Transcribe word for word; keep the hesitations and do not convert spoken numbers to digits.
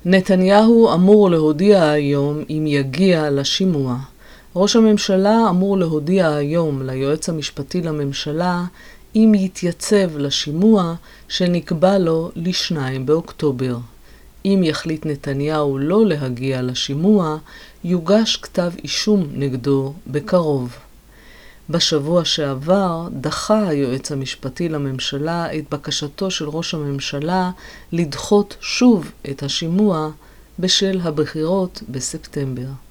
נתניהו אמור להודיע היום אם יגיע לשימוע. ראש הממשלה אמור להודיע היום ליועץ המשפטי לממשלה אם יתייצב לשימוע שנקבע לו לשניים באוקטובר. אם יחליט נתניהו לא להגיע לשימוע, יוגש כתב אישום נגדו בקרוב. בשבוע שעבר דחה היועץ המשפטי לממשלה את בקשתו של ראש הממשלה לדחות שוב את השימוע בשל הבחירות בספטמבר.